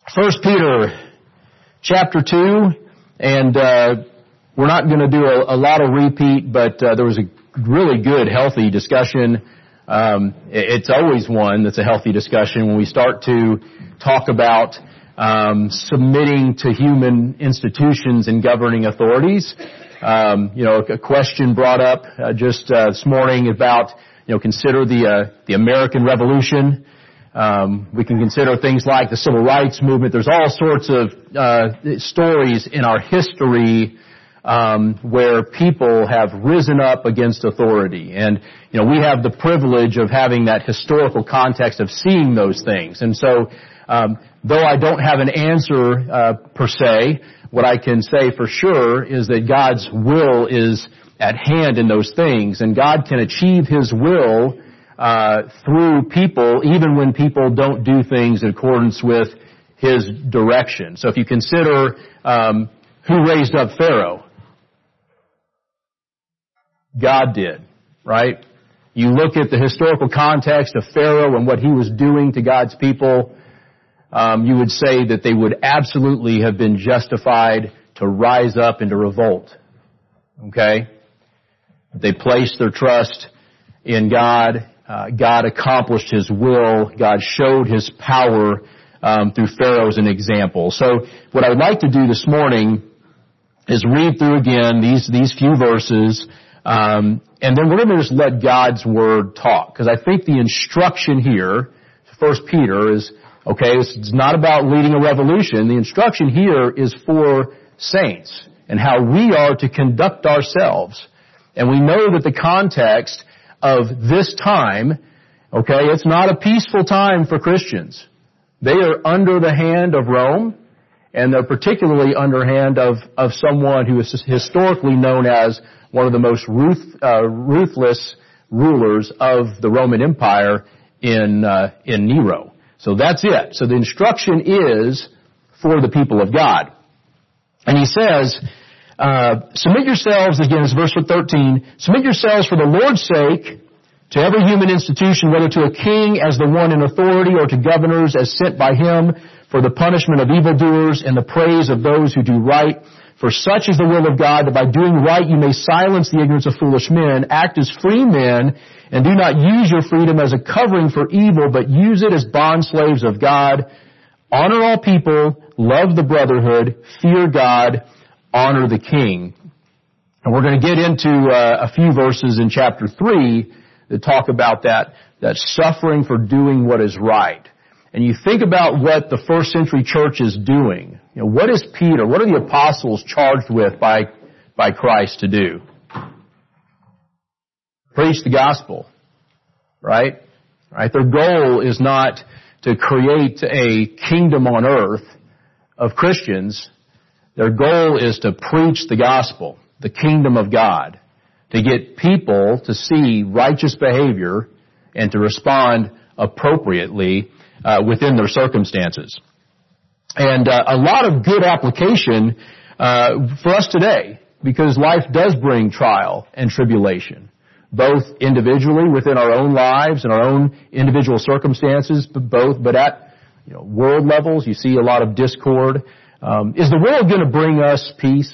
First Peter chapter 2, and we're not going to do a lot of repeat, but there was a really good, healthy discussion. It's always one that's a healthy discussion when we start to talk about submitting to human institutions and governing authorities. A question brought up just this morning about, consider the American Revolution. We can consider things like the Civil Rights Movement. There's all sorts of stories in our history where people have risen up against authority. And, we have the privilege of having that historical context of seeing those things. And so, though I don't have an answer per se, what I can say for sure is that God's will is at hand in those things, and God can achieve His will through people, even when people don't do things in accordance with His direction. So if you consider who raised up Pharaoh, God did, right? You look at the historical context of Pharaoh and what he was doing to God's people, you would say that they would absolutely have been justified to rise up and to revolt. Okay? They placed their trust in God. God accomplished His will. God showed His power through Pharaoh as an example. So what I would like to do this morning is read through again these few verses, and then we're going to just let God's Word talk. Because I think the instruction here, 1 Peter, is, okay, it's not about leading a revolution. The instruction here is for saints and how we are to conduct ourselves. And we know that the context of this time, okay, it's not a peaceful time for Christians. They are under the hand of Rome, and they're particularly under hand of someone who is historically known as one of the most ruthless rulers of the Roman Empire in Nero. So that's it. So the instruction is for the people of God. And he says, submit yourselves, again, it's verse 13, submit yourselves for the Lord's sake to every human institution, whether to a king as the one in authority or to governors as sent by him for the punishment of evildoers and the praise of those who do right. For such is the will of God, that by doing right you may silence the ignorance of foolish men. Act as free men, and do not use your freedom as a covering for evil, but use it as bondslaves of God. Honor all people, love the brotherhood, fear God, honor the king. And we're going to get into a few verses in chapter 3 that talk about that suffering for doing what is right. And you think about what the first century church is doing. What is Peter, what are the apostles charged with by Christ to do? Preach the gospel, right? Right? Their goal is not to create a kingdom on earth of Christians. Their goal is to preach the gospel, the kingdom of God, to get people to see righteous behavior and to respond appropriately within their circumstances. And a lot of good application for us today, because life does bring trial and tribulation, both individually within our own lives and our own individual circumstances, but at world levels. You see a lot of discord. Is the world going to bring us peace?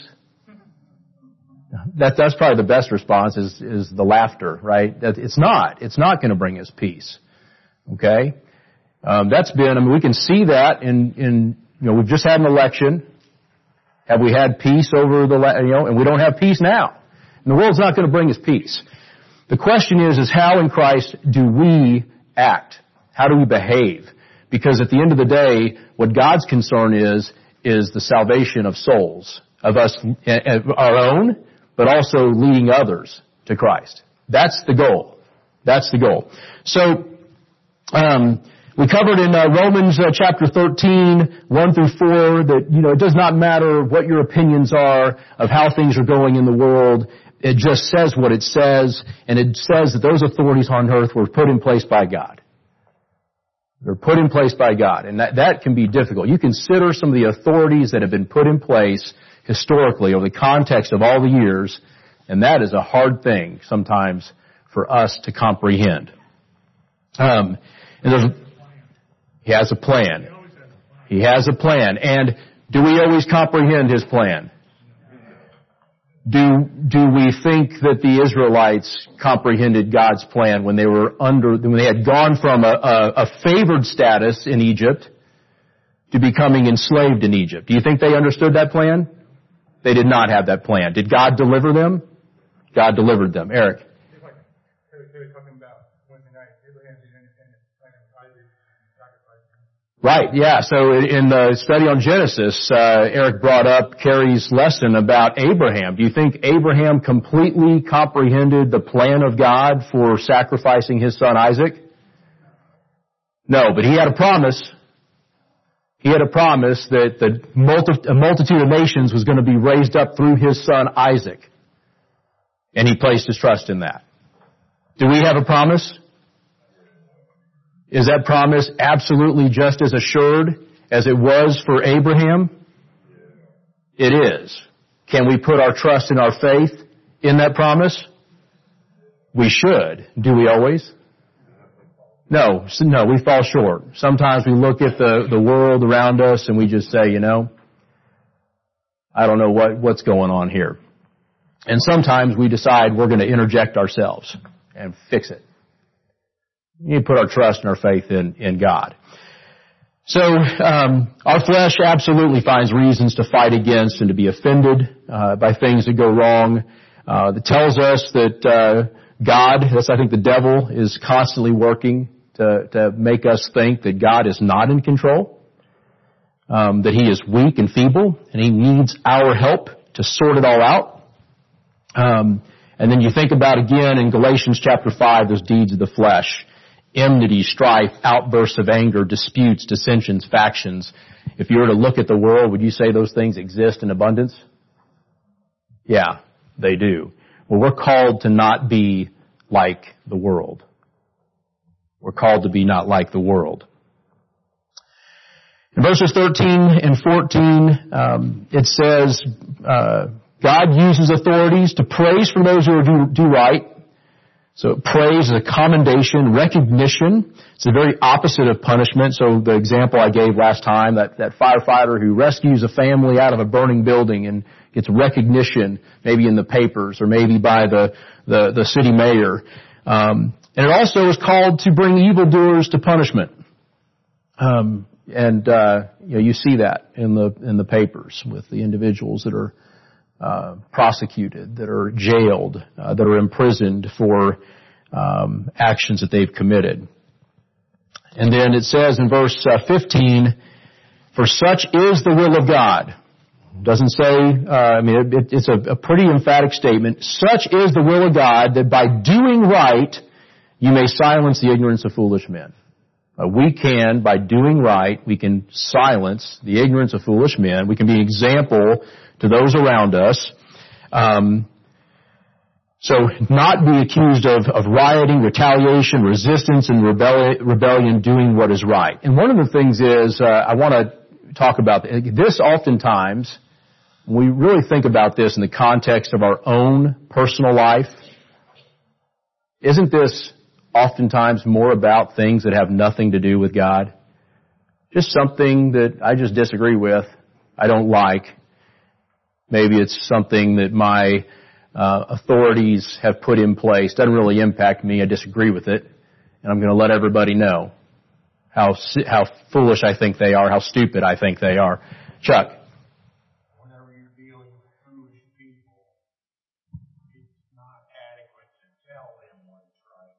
That's probably the best response is the laughter, right? It's not. It's not going to bring us peace. Okay? We can see that in we've just had an election. Have we had peace over and we don't have peace now. And the world's not going to bring us peace. The question is how in Christ do we act? How do we behave? Because at the end of the day, what God's concern is the salvation of souls, of us, our own, but also leading others to Christ. That's the goal. That's the goal. So, we covered in Romans chapter 13, 1 through 4, that, it does not matter what your opinions are of how things are going in the world. It just says what it says, and it says that those authorities on earth were put in place by God. They're put in place by God, and that can be difficult. You consider some of the authorities that have been put in place historically over the context of all the years, and that is a hard thing sometimes for us to comprehend. And He has a plan. He has a plan. And do we always comprehend His plan? Do we think that the Israelites comprehended God's plan when they had gone from a favored status in Egypt to becoming enslaved in Egypt? Do you think they understood that plan? They did not have that plan. Did God deliver them? God delivered them. Eric. Right, yeah. So in the study on Genesis, Eric brought up Carrie's lesson about Abraham. Do you think Abraham completely comprehended the plan of God for sacrificing his son Isaac? No, but he had a promise. He had a promise that a multitude of nations was going to be raised up through his son Isaac. And he placed his trust in that. Do we have a promise? Is that promise absolutely just as assured as it was for Abraham? It is. Can we put our trust and our faith in that promise? We should. Do we always? No, we fall short. Sometimes we look at the world around us and we just say, I don't know what's going on here. And sometimes we decide we're going to interject ourselves and fix it. We need to put our trust and our faith in God. So, our flesh absolutely finds reasons to fight against and to be offended by things that go wrong. That tells us that God, I think the devil, is constantly working to make us think that God is not in control, that He is weak and feeble, and He needs our help to sort it all out. And then you think about again in Galatians chapter 5, those deeds of the flesh. Enmity, strife, outbursts of anger, disputes, dissensions, factions. If you were to look at the world, would you say those things exist in abundance? Yeah, they do. Well, we're called to not be like the world. We're called to be not like the world. In verses 13 and 14, it says, God uses authorities to praise for those who do right. So praise is a commendation, recognition. It's the very opposite of punishment. So the example I gave last time, that firefighter who rescues a family out of a burning building and gets recognition, maybe in the papers or maybe by the city mayor. And it also is called to bring evildoers to punishment. You see that in the papers with the individuals that are prosecuted, that are jailed, that are imprisoned for actions that they've committed. And then it says in verse 15, for such is the will of God. It doesn't say, it's a pretty emphatic statement. Such is the will of God that by doing right, you may silence the ignorance of foolish men. By doing right, we can silence the ignorance of foolish men. We can be an example to those around us. So not be accused of rioting, retaliation, resistance, and rebellion, doing what is right. And one of the things is, I want to talk about this oftentimes, when we really think about this in the context of our own personal life, isn't this oftentimes more about things that have nothing to do with God? Just something that I just disagree with, I don't like. Maybe it's something that my authorities have put in place. Doesn't really impact me. I disagree with it. And I'm going to let everybody know how foolish I think they are, how stupid I think they are. Chuck. Whenever you're dealing with foolish people, it's not adequate to tell them what's right.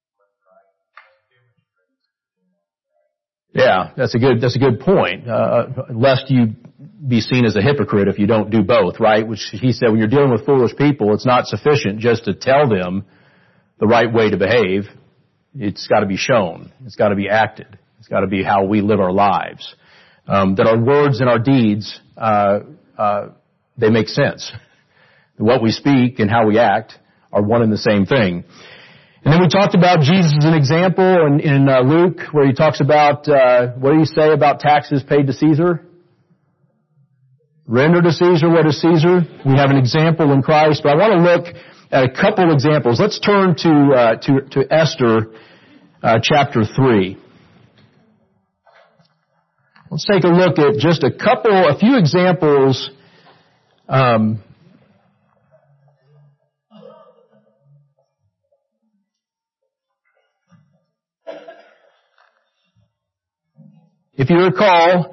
Yeah, that's a good point. Lest you be seen as a hypocrite if you don't do both, right? Which he said, when you're dealing with foolish people, it's not sufficient just to tell them the right way to behave. It's got to be shown. It's got to be acted. It's got to be how we live our lives. That our words and our deeds, they make sense. What we speak and how we act are one and the same thing. And then we talked about Jesus as an example in Luke, where he talks about, what do you say about taxes paid to Caesar? Render to Caesar what is Caesar. We have an example in Christ, but I want to look at a couple examples. Let's turn to Esther, chapter 3. Let's take a look at just a few examples if you recall,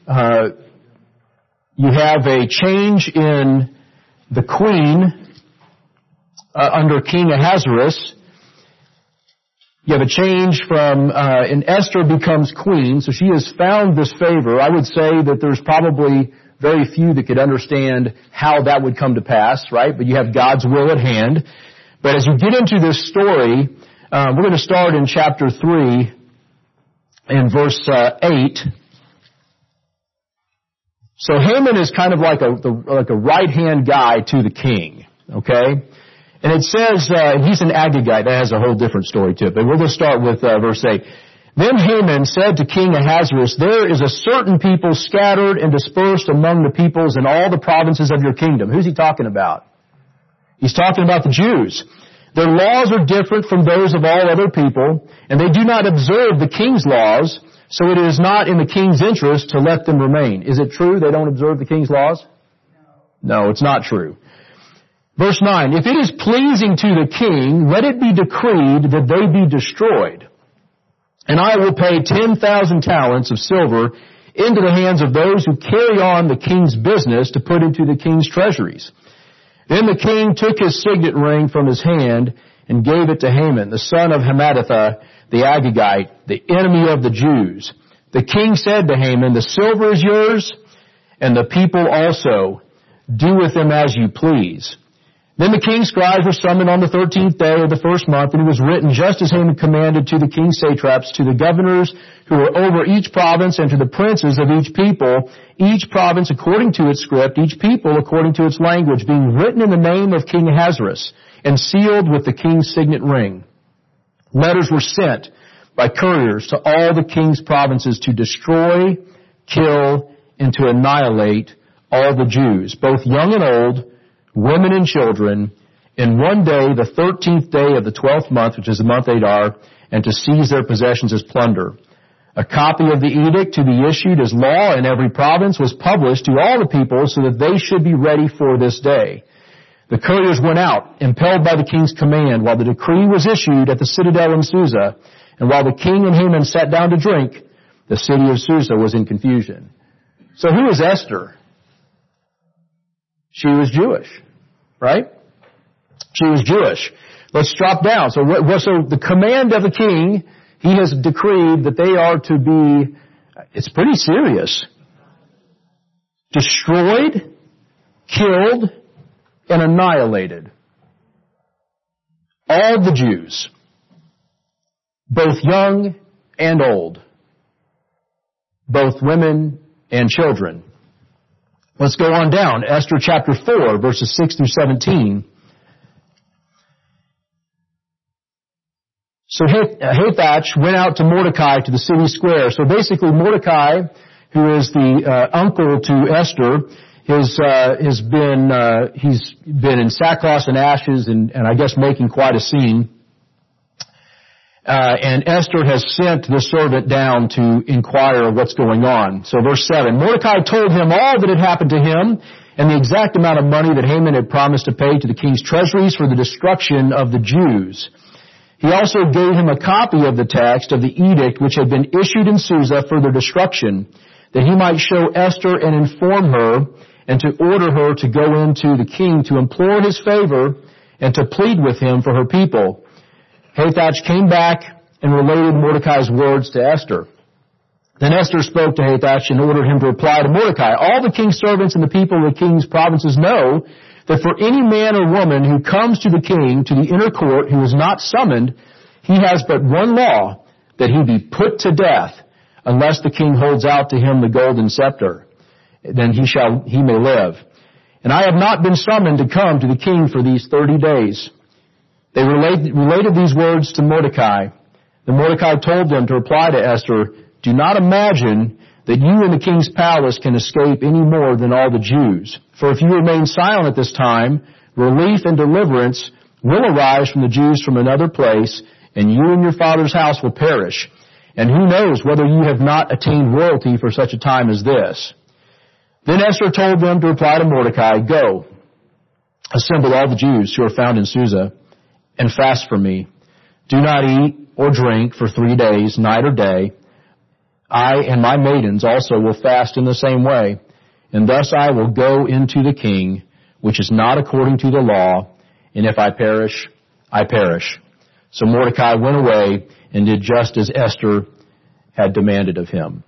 you have a change in the queen under King Ahasuerus. You have a change from, and Esther becomes queen, so she has found this favor. I would say that there's probably very few that could understand how that would come to pass, right? But you have God's will at hand. But as you get into this story, we're going to start in chapter 3 and verse 8. So Haman is kind of like a right-hand guy to the king, okay? And it says, he's an Agagite. That has a whole different story to it. But we're going to start with verse 8. Then Haman said to King Ahasuerus, there is a certain people scattered and dispersed among the peoples in all the provinces of your kingdom. Who's he talking about? He's talking about the Jews. Their laws are different from those of all other people, and they do not observe the king's laws, so it is not in the king's interest to let them remain. Is it true they don't observe the king's laws? No, it's not true. Verse 9, if it is pleasing to the king, let it be decreed that they be destroyed. And I will pay 10,000 talents of silver into the hands of those who carry on the king's business to put into the king's treasuries. Then the king took his signet ring from his hand and gave it to Haman, the son of Hammedatha, the Agagite, the enemy of the Jews. The king said to Haman, the silver is yours, and the people also. Do with them as you please. Then the king's scribes were summoned on the 13th day of the first month, and it was written just as Haman commanded to the king's satraps, to the governors who were over each province, and to the princes of each people, each province according to its script, each people according to its language, being written in the name of King Ahasuerus, and sealed with the king's signet ring. Letters were sent by couriers to all the king's provinces to destroy, kill, and to annihilate all the Jews, both young and old, women and children, in one day, the 13th day of the 12th month, which is the month Adar, and to seize their possessions as plunder. A copy of the edict to be issued as law in every province was published to all the people so that they should be ready for this day. The couriers went out, impelled by the king's command, while the decree was issued at the citadel in Susa, and while the king and Haman sat down to drink, the city of Susa was in confusion. So who is Esther? She was Jewish, right? She was Jewish. Let's drop down. So the command of the king, he has decreed that they are to be, it's pretty serious, destroyed, killed, and annihilated. All the Jews, both young and old, both women and children. Let's go on down. Esther chapter 4, verses 6 through 17. So Hathach went out to Mordecai to the city square. So basically Mordecai, who is the uncle to Esther, he's been in sackcloth and ashes and I guess making quite a scene. And Esther has sent the servant down to inquire what's going on. So verse 7, Mordecai told him all that had happened to him and the exact amount of money that Haman had promised to pay to the king's treasuries for the destruction of the Jews. He also gave him a copy of the text of the edict which had been issued in Susa for their destruction, that he might show Esther and inform her and to order her to go into the king to implore his favor and to plead with him for her people. Hathach came back and related Mordecai's words to Esther. Then Esther spoke to Hathach and ordered him to reply to Mordecai, all the king's servants and the people of the king's provinces know that for any man or woman who comes to the king, to the inner court, who is not summoned, he has but one law, that he be put to death, unless the king holds out to him the golden scepter. Then he may live. And I have not been summoned to come to the king for these 30 days. They related these words to Mordecai. Then Mordecai told them to reply to Esther, do not imagine that you in the king's palace can escape any more than all the Jews. For if you remain silent at this time, relief and deliverance will arise from the Jews from another place, and you and your father's house will perish. And who knows whether you have not attained royalty for such a time as this? Then Esther told them to reply to Mordecai, Go, assemble all the Jews who are found in Susa, and fast for me. Do not eat or drink for 3 days, night or day. I and my maidens also will fast in the same way, and thus I will go into the king, which is not according to the law, and if I perish, I perish. So Mordecai went away and did just as Esther had demanded of him.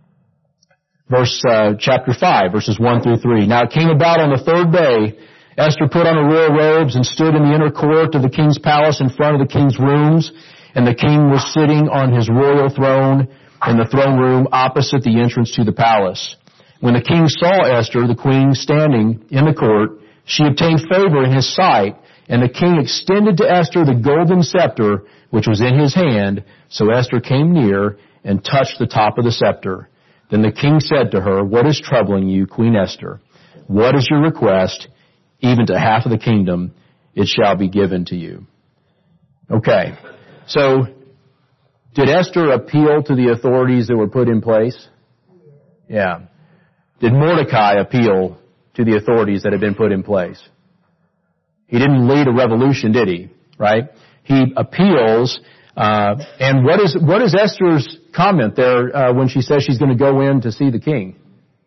Chapter 5, verses 1 through 3. Now it came about on the third day, Esther put on her royal robes and stood in the inner court of the king's palace in front of the king's rooms, and the king was sitting on his royal throne in the throne room opposite the entrance to the palace. When the king saw Esther, the queen, standing in the court, she obtained favor in his sight, and the king extended to Esther the golden scepter which was in his hand. So Esther came near and touched the top of the scepter. Then the king said to her, What is troubling you, Queen Esther? What is your request? Even to half of the kingdom it shall be given to you. Okay, so did Esther appeal to the authorities that were put in place? Yeah. Did Mordecai appeal to the authorities that had been put in place? He didn't lead a revolution, did he? Right? He appeals, and what is Esther's comment there when she says she's going to go in to see the king?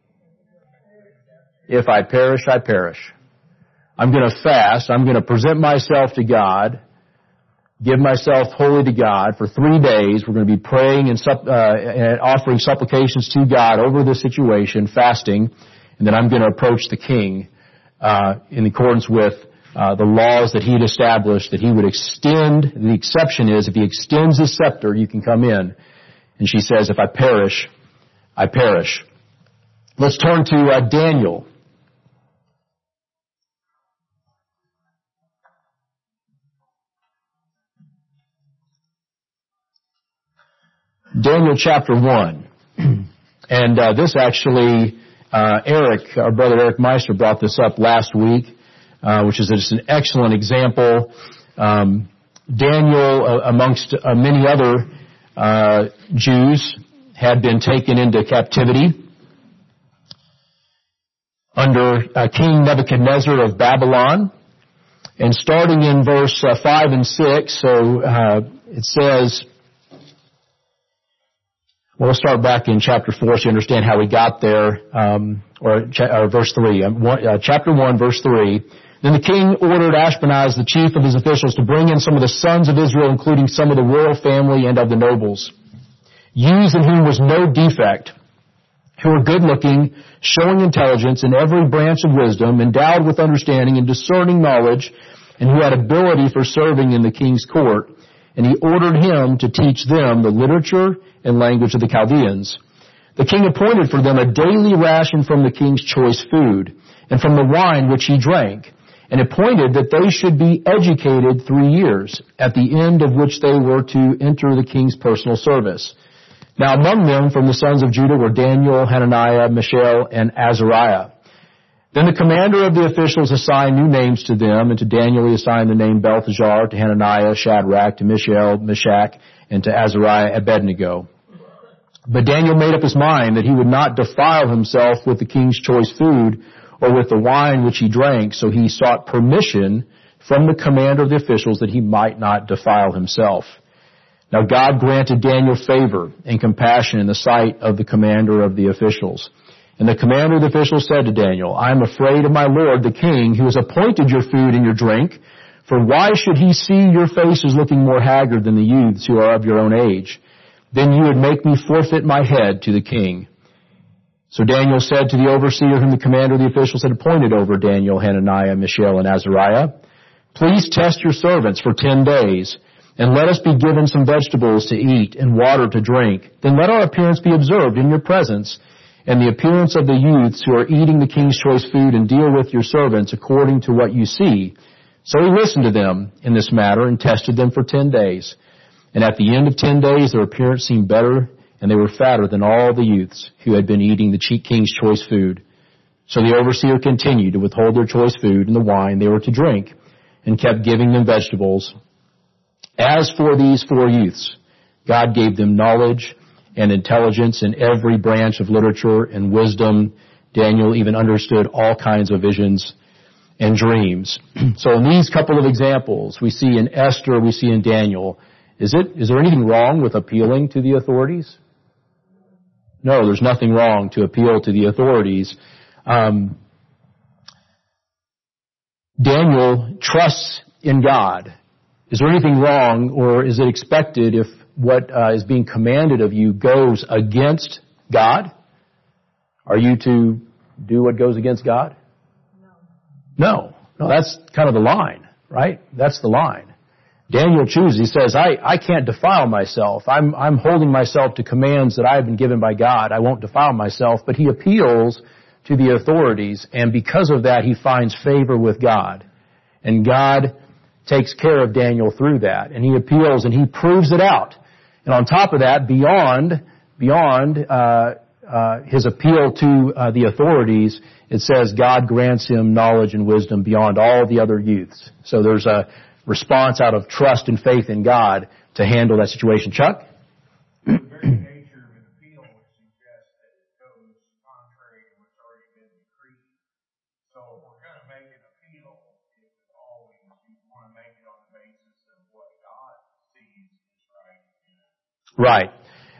If I perish, I perish. I'm going to fast. I'm going to present myself to God, give myself wholly to God for 3 days. We're going to be praying and offering supplications to God over this situation, fasting, and then I'm going to approach the king in accordance with the laws that he had established, that he would extend. The exception is if he extends his scepter, you can come in. And she says, if I perish, I perish. Let's turn to Daniel. Daniel chapter 1. And this actually, Eric, our brother Eric Meister brought this up last week, which is just an excellent example. Daniel, amongst many other Jews, had been taken into captivity under King Nebuchadnezzar of Babylon. And starting in verse 5 and 6, so it says, well, let's start back in chapter 4 so you understand how we got there, or verse 3. Chapter 1, verse 3. Then the king ordered Ashpenaz, the chief of his officials, to bring in some of the sons of Israel, including some of the royal family and of the nobles, youths in whom was no defect, who were good-looking, showing intelligence in every branch of wisdom, endowed with understanding and discerning knowledge, and who had ability for serving in the king's court. And he ordered him to teach them the literature and language of the Chaldeans. The king appointed for them a daily ration from the king's choice food, and from the wine which he drank, and appointed that they should be educated 3 years, at the end of which they were to enter the king's personal service. Now among them from the sons of Judah were Daniel, Hananiah, Mishael, and Azariah. Then the commander of the officials assigned new names to them, and to Daniel he assigned the name Belteshazzar, to Hananiah, Shadrach, to Mishael, Meshach, and to Azariah, Abednego. But Daniel made up his mind that he would not defile himself with the king's choice food or with the wine which he drank, so he sought permission from the commander of the officials that he might not defile himself. Now God granted Daniel favor and compassion in the sight of the commander of the officials. And the commander of the officials said to Daniel, I am afraid of my lord the king, who has appointed your food and your drink, for why should he see your faces looking more haggard than the youths who are of your own age? Then you would make me forfeit my head to the king. So Daniel said to the overseer whom the commander of the officials had appointed over Daniel, Hananiah, Mishael, and Azariah, Please test your servants for 10 days, and let us be given some vegetables to eat and water to drink. Then let our appearance be observed in your presence, and the appearance of the youths who are eating the king's choice food, and deal with your servants according to what you see. So he listened to them in this matter and tested them for 10 days. And at the end of 10 days, their appearance seemed better, and they were fatter than all the youths who had been eating the king's choice food. So the overseer continued to withhold their choice food and the wine they were to drink, and kept giving them vegetables. As for these 4 youths, God gave them knowledge and intelligence in every branch of literature and wisdom. Daniel even understood all kinds of visions and dreams. So in these couple of examples, we see in Esther, we see in Daniel, is there anything wrong with appealing to the authorities? No, there's nothing wrong to appeal to the authorities. Daniel trusts in God. Is there anything wrong, or is it expected if what is being commanded of you goes against God? Are you to do what goes against God? No, that's kind of the line, right? That's the line. Daniel chooses, he says, I can't defile myself. I'm holding myself to commands that I have been given by God. I won't defile myself, but he appeals to the authorities, and because of that, he finds favor with God. And God takes care of Daniel through that, and he appeals and he proves it out. And on top of that, beyond his appeal to the authorities, it says God grants him knowledge and wisdom beyond all the other youths. So there's a response out of trust and faith in God to handle that situation. Chuck? The very nature of an appeal would suggest that it goes contrary to what's already been decreed. So if we're going to make an appeal, it would always, you want to make it on the basis of what God sees is right. Right.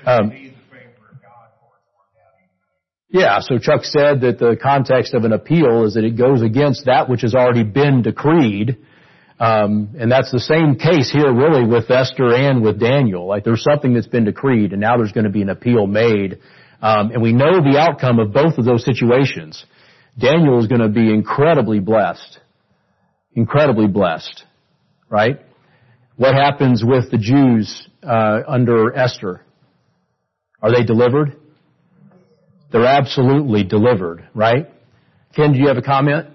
Yeah, so Chuck said that the context of an appeal is that it goes against that which has already been decreed. And that's the same case here really with Esther and with Daniel. Like there's something that's been decreed and now there's going to be an appeal made. And we know the outcome of both of those situations. Daniel is going to be incredibly blessed. Incredibly blessed. Right? What happens with the Jews under Esther? Are they delivered? They're absolutely delivered, right? Ken, do you have a comment?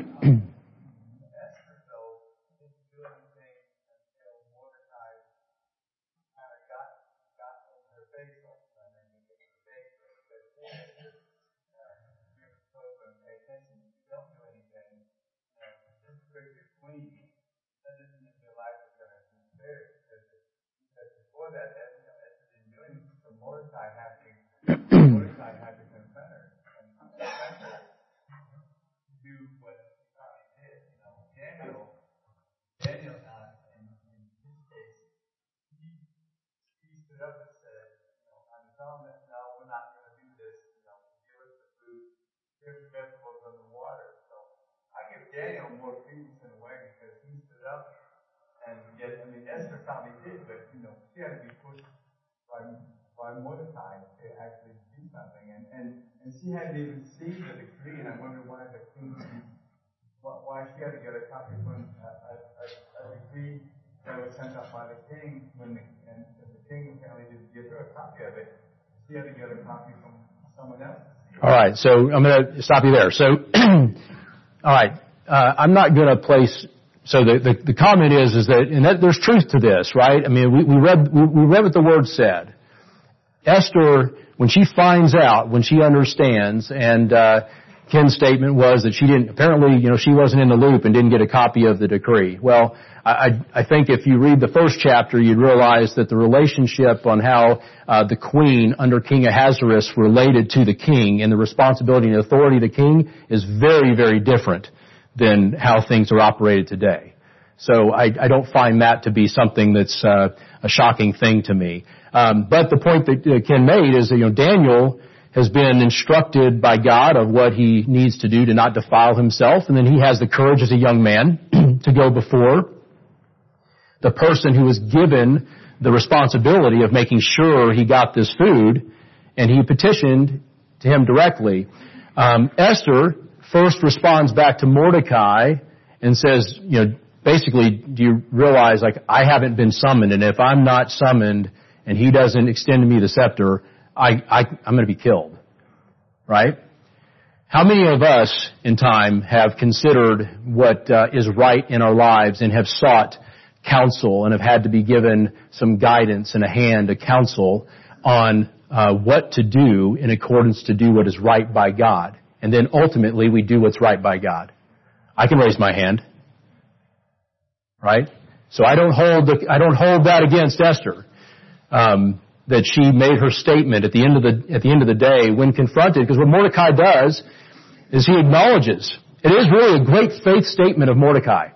Daniel more credence in a way because he stood up and yet, Esther probably did, but, she had to be pushed by Mordecai to actually do something. And she hadn't even seen the decree, and I wonder why the king, why she had to get a copy from a decree that was sent out by the king and the king apparently didn't give her a copy of it. She had to get a copy from someone else. All right, so I'm going to stop you there. So, all right. I'm not going to place. So the comment is that, and that there's truth to this, right? We read what the word said. Esther, when she finds out, when she understands, and Ken's statement was that she didn't. Apparently, she wasn't in the loop and didn't get a copy of the decree. Well, I think if you read the first chapter, you'd realize that the relationship on how the queen under King Ahasuerus related to the king and the responsibility and authority of the king is very, very different than how things are operated today. So I don't find that to be something that's a shocking thing to me. But the point that Ken made is that, Daniel has been instructed by God of what he needs to do to not defile himself, and then he has the courage as a young man to go before the person who was given the responsibility of making sure he got this food, and he petitioned to him directly. Esther first responds back to Mordecai and says, basically, do you realize, I haven't been summoned, and if I'm not summoned and he doesn't extend to me the scepter, I'm going to be killed. Right? How many of us in time have considered what is right in our lives and have sought counsel and have had to be given some guidance and a counsel on what to do in accordance to do what is right by God? And then ultimately we do what's right by God. I can raise my hand. Right? So I don't hold that against Esther. that she made her statement at the end of the day when confronted, because what Mordecai does is he acknowledges. It is really a great faith statement of Mordecai.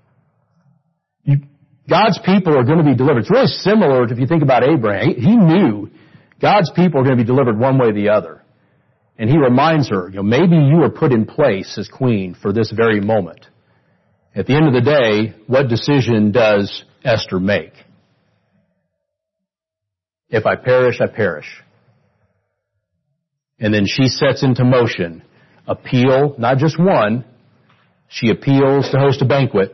God's people are going to be delivered. It's really similar to if you think about Abraham. He knew God's people are going to be delivered one way or the other. And he reminds her, maybe you were put in place as queen for this very moment. At the end of the day, what decision does Esther make? If I perish, I perish. And then she sets into motion appeal, not just one. She appeals to host a banquet.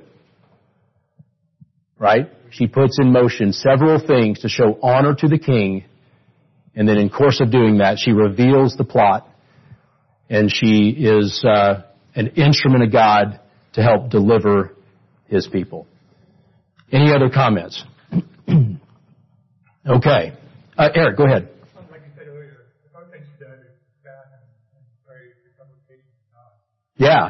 Right? She puts in motion several things to show honor to the king. And then in course of doing that, she reveals the plot. And she is an instrument of God to help deliver His people. Any other comments? Okay. Eric, go ahead. Like you said earlier, the first thing she does is fast and pray for supplication to God. Yeah.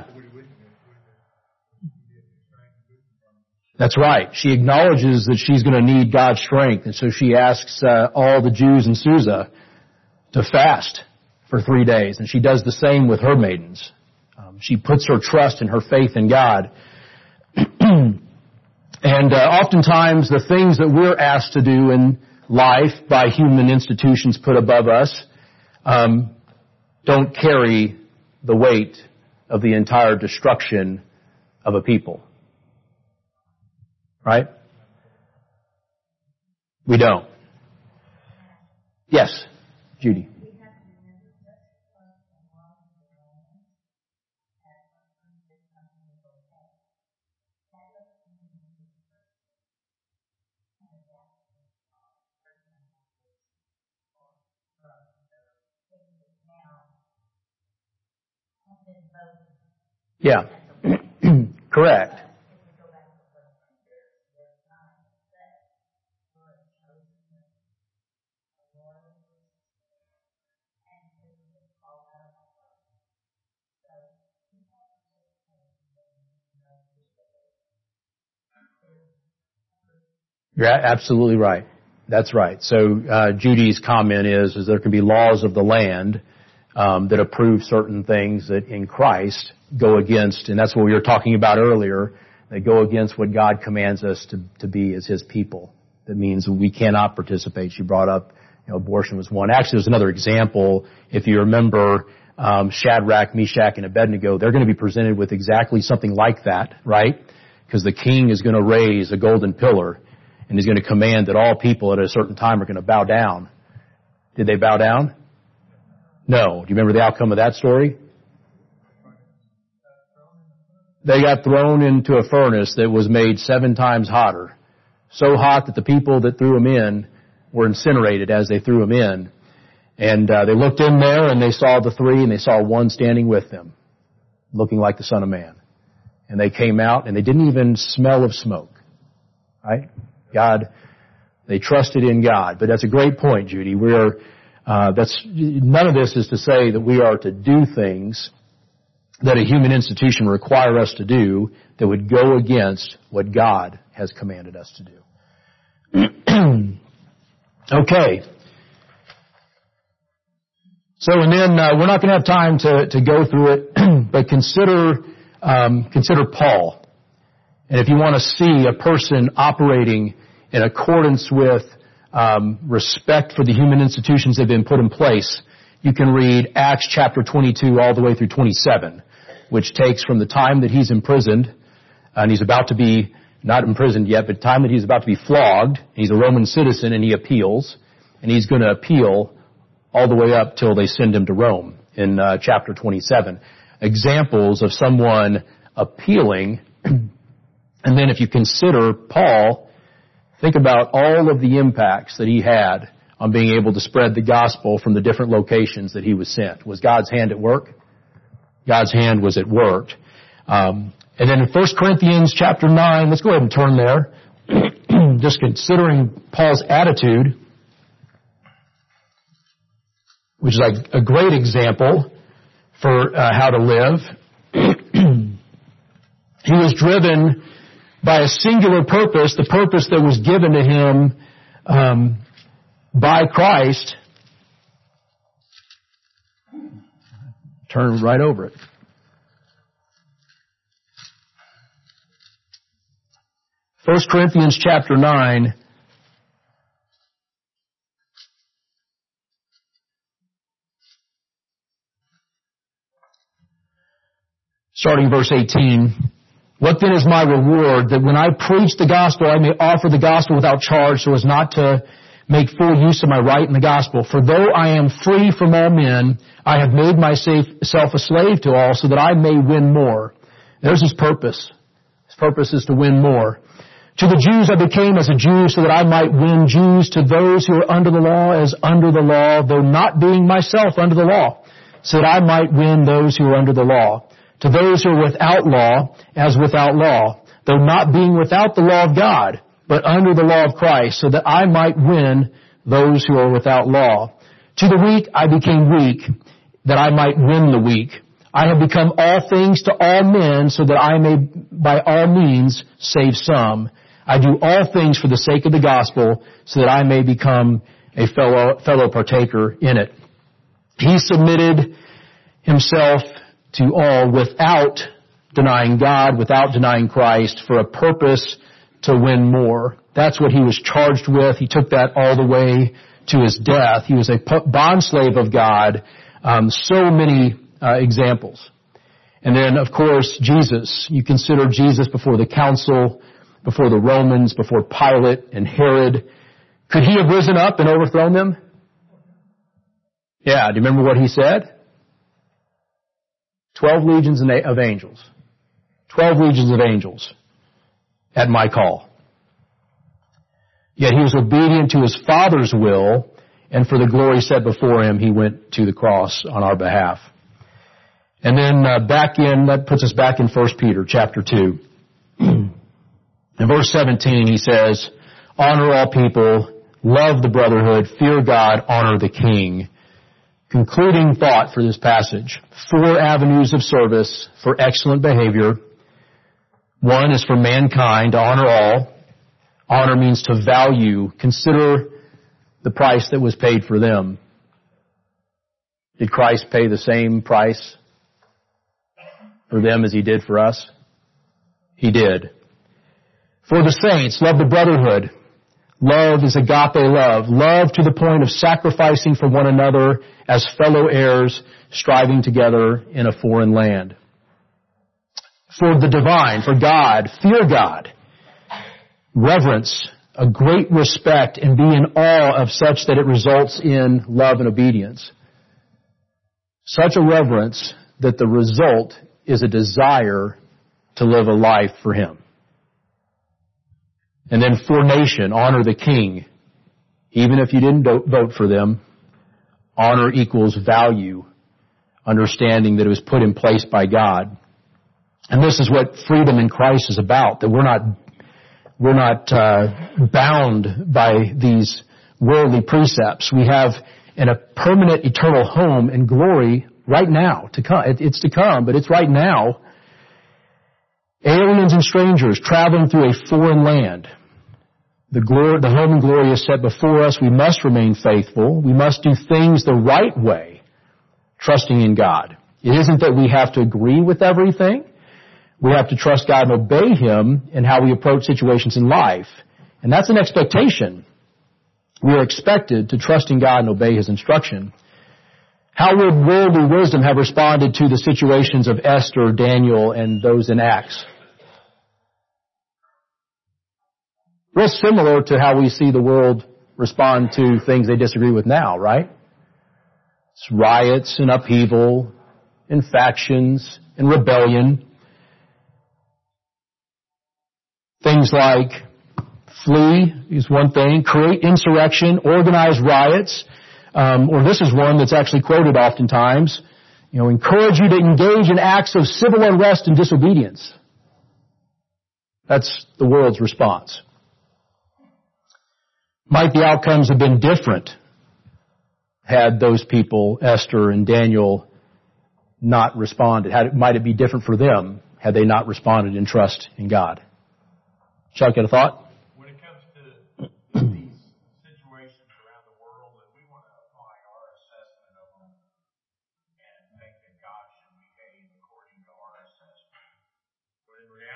That's right. She acknowledges that she's going to need God's strength, and so she asks all the Jews in Susa to fast for 3 days, and she does the same with her maidens. She puts her trust and her faith in God. And oftentimes the things that we're asked to do in life by human institutions put above us don't carry the weight of the entire destruction of a people. Right? We don't. Yes, Judy. Yeah. Correct. You're absolutely right. That's right. So Judy's comment is there can be laws of the land that approve certain things that in Christ go against, and that's what we were talking about earlier, that go against what God commands us to be as His people. That means we cannot participate. She brought up, abortion was one. Actually, there's another example. If you remember Shadrach, Meshach, and Abednego, they're going to be presented with exactly something like that, right? Because the king is going to raise a golden pillar, and he's going to command that all people at a certain time are going to bow down. Did they bow down? No. Do you remember the outcome of that story? They got thrown into a furnace that was made 7 times hotter. So hot that the people that threw them in were incinerated as they threw them in. And they looked in there and they saw the 3 and they saw one standing with them, looking like the Son of Man. And they came out and they didn't even smell of smoke. Right? God, they trusted in God. But that's a great point, Judy. None of this is to say that we are to do things that a human institution require us to do that would go against what God has commanded us to do. Okay. So, and then we're not going to have time to go through it, but consider Paul. And if you want to see a person operating in accordance with respect for the human institutions that have been put in place, you can read Acts chapter 22 all the way through 27, which takes from the time that he's imprisoned, and he's about to be, not imprisoned yet, but the time that he's about to be flogged. He's a Roman citizen and he appeals, and he's going to appeal all the way up till they send him to Rome in chapter 27. Examples of someone appealing. And then if you consider Paul, think about all of the impacts that he had on being able to spread the gospel from the different locations that he was sent. Was God's hand at work? God's hand was at work. And then in 1 Corinthians chapter 9, let's go ahead and turn there. Just considering Paul's attitude, which is like a great example for how to live. He was driven by a singular purpose, the purpose that was given to him by Christ. Turn right over it. 1 Corinthians chapter 9. Starting verse 18. What then is my reward? That when I preach the gospel, I may offer the gospel without charge, so as not to make full use of my right in the gospel. For though I am free from all men, I have made myself a slave to all, so that I may win more. There's his purpose. His purpose is to win more. To the Jews I became as a Jew, so that I might win Jews. To those who are under the law as under the law, though not being myself under the law, so that I might win those who are under the law. To those who are without law, as without law, though not being without the law of God, but under the law of Christ, so that I might win those who are without law. To the weak I became weak, that I might win the weak. I have become all things to all men, so that I may by all means save some. I do all things for the sake of the gospel, so that I may become a fellow partaker in it. He submitted himself to all without denying God, without denying Christ, for a purpose to win more. That's what he was charged with. He took that all the way to his death. He was a bondslave of God. So many examples. And then, of course, Jesus. You consider Jesus before the council, before the Romans, before Pilate and Herod. Could he have risen up and overthrown them? Yeah, do you remember what he said? 12 legions of angels. 12 legions of angels at my call. Yet he was obedient to his Father's will, and for the glory set before him, he went to the cross on our behalf. And then that puts us back in 1 Peter chapter 2. In verse 17 he says, honor all people, love the brotherhood, fear God, honor the king. Concluding thought for this passage. 4 avenues of service for excellent behavior. 1 is for mankind, to honor all. Honor means to value. Consider the price that was paid for them. Did Christ pay the same price for them as he did for us? He did. For the saints, love the brotherhood. Love is agape love. Love to the point of sacrificing for one another as fellow heirs, striving together in a foreign land. For the divine, for God, fear God. Reverence, a great respect, and be in awe of such that it results in love and obedience. Such a reverence that the result is a desire to live a life for Him. And then for nation, honor the king. Even if you didn't vote for them, honor equals value, understanding that it was put in place by God. And this is what freedom in Christ is about, that we're not bound by these worldly precepts. We have a permanent eternal home and glory right now to come. It's to come, but it's right now. Aliens and strangers traveling through a foreign land. The home and glory is set before us. We must remain faithful. We must do things the right way, trusting in God. It isn't that we have to agree with everything. We have to trust God and obey Him in how we approach situations in life. And that's an expectation. We are expected to trust in God and obey His instruction. How would worldly wisdom have responded to the situations of Esther, Daniel, and those in Acts? Real similar to how we see the world respond to things they disagree with now, right? It's riots and upheaval and factions and rebellion. Things like flee is one thing, create insurrection, organize riots, or this is one that's actually quoted oftentimes, encourage you to engage in acts of civil unrest and disobedience. That's the world's response. Might the outcomes have been different had those people, Esther and Daniel, not responded? Might it be different for them had they not responded in trust in God? Chuck, got a thought? When it comes to these situations around the world,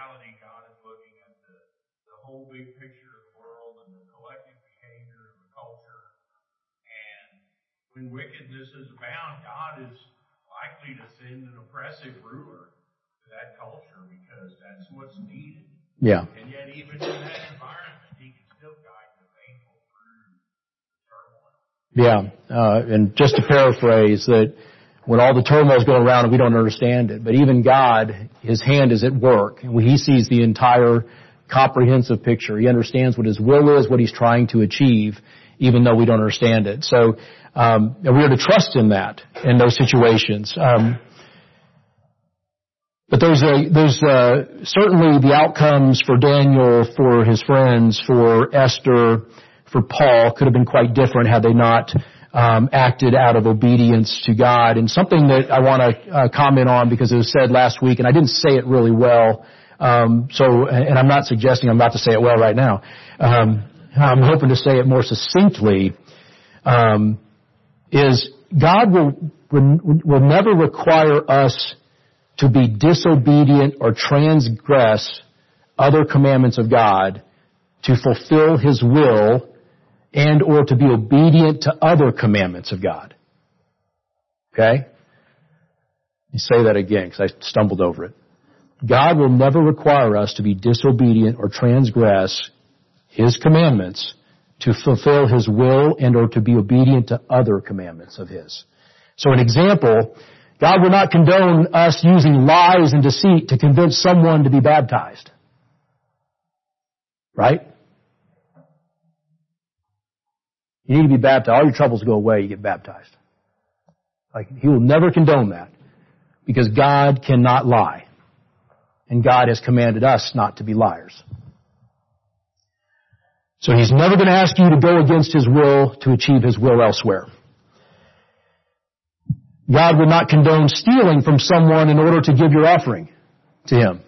reality, God is looking at the whole big picture of the world and the collective behavior of the culture. And when wickedness is abound, God is likely to send an oppressive ruler to that culture because that's what's needed. Yeah. And yet, even in that environment, He can still guide the faithful through the turmoil. Yeah. And just to paraphrase, that when all the turmoil is going around and we don't understand it, but even God, His hand is at work. And He sees the entire comprehensive picture. He understands what His will is, what He's trying to achieve, even though we don't understand it. So, and we are to trust in that, in those situations. But there's certainly the outcomes for Daniel, for his friends, for Esther, for Paul could have been quite different had they not acted out of obedience to God. And something that I want to comment on because it was said last week, and I didn't say it really well. And I'm not suggesting I'm about to say it well right now. I'm hoping to say it more succinctly. Is God will never require us to be disobedient or transgress other commandments of God to fulfill His will and or to be obedient to other commandments of God. Okay? Let me say that again because I stumbled over it. God will never require us to be disobedient or transgress His commandments to fulfill His will and or to be obedient to other commandments of His. So an example, God will not condone us using lies and deceit to convince someone to be baptized. Right? You need to be baptized. All your troubles go away, you get baptized. He will never condone that because God cannot lie. And God has commanded us not to be liars. So He's never going to ask you to go against His will to achieve His will elsewhere. God would not condone stealing from someone in order to give your offering to Him.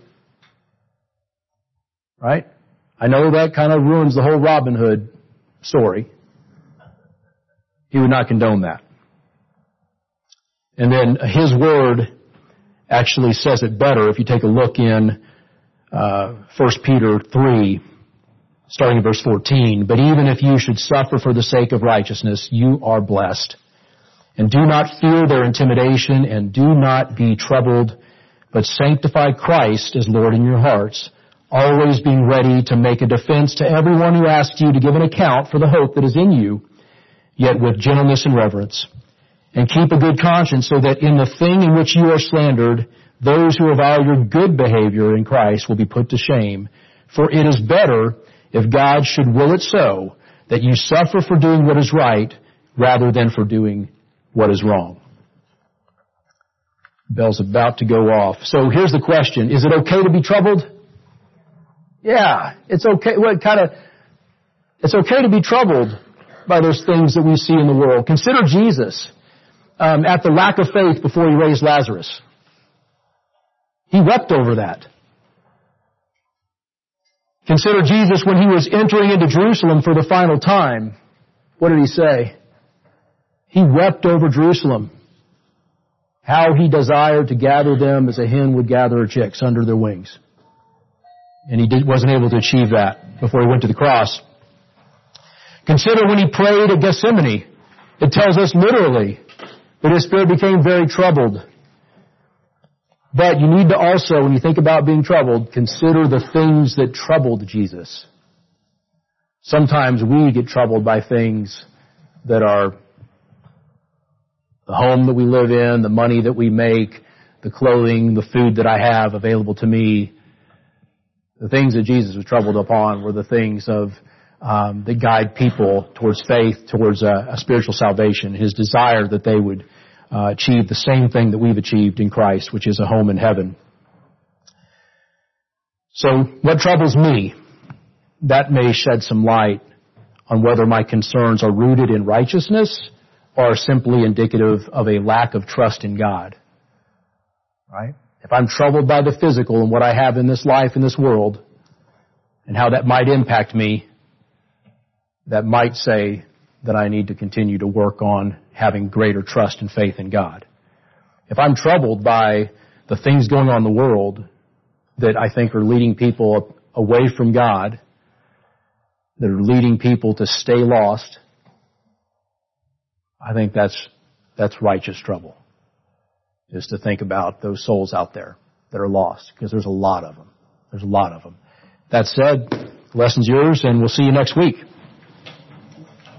Right? I know that kind of ruins the whole Robin Hood story. He would not condone that. And then His Word actually says it better if you take a look in 1 Peter 3, starting in verse 14. But even if you should suffer for the sake of righteousness, you are blessed. And do not fear their intimidation, and do not be troubled, but sanctify Christ as Lord in your hearts, always being ready to make a defense to everyone who asks you to give an account for the hope that is in you, yet with gentleness and reverence. And keep a good conscience, so that in the thing in which you are slandered, those who avow your good behavior in Christ will be put to shame. For it is better, if God should will it so, that you suffer for doing what is right, rather than for doing what is wrong. Bell's about to go off. So here's the question. Is it okay to be troubled? Yeah, it's okay. It's okay to be troubled by those things that we see in the world. Consider Jesus at the lack of faith before He raised Lazarus. He wept over that. Consider Jesus when He was entering into Jerusalem for the final time. What did He say? He wept over Jerusalem. How He desired to gather them as a hen would gather her chicks under their wings. And He wasn't able to achieve that before He went to the cross. Consider when He prayed at Gethsemane. It tells us literally that His spirit became very troubled. But you need to also, when you think about being troubled, consider the things that troubled Jesus. Sometimes we get troubled by things that are the home that we live in, the money that we make, the clothing, the food that I have available to me. The things that Jesus was troubled upon were the things of that guide people towards faith, towards a spiritual salvation. His desire that they would achieve the same thing that we've achieved in Christ, which is a home in heaven. So, what troubles me? That may shed some light on whether my concerns are rooted in righteousness or are simply indicative of a lack of trust in God. Right? If I'm troubled by the physical and what I have in this life, in this world, and how that might impact me, that might say that I need to continue to work on having greater trust and faith in God. If I'm troubled by the things going on in the world, that I think are leading people away from God, that are leading people to stay lost, I think that's righteous trouble, is to think about those souls out there that are lost, because there's a lot of them. There's a lot of them. That said, the lesson's yours, and we'll see you next week.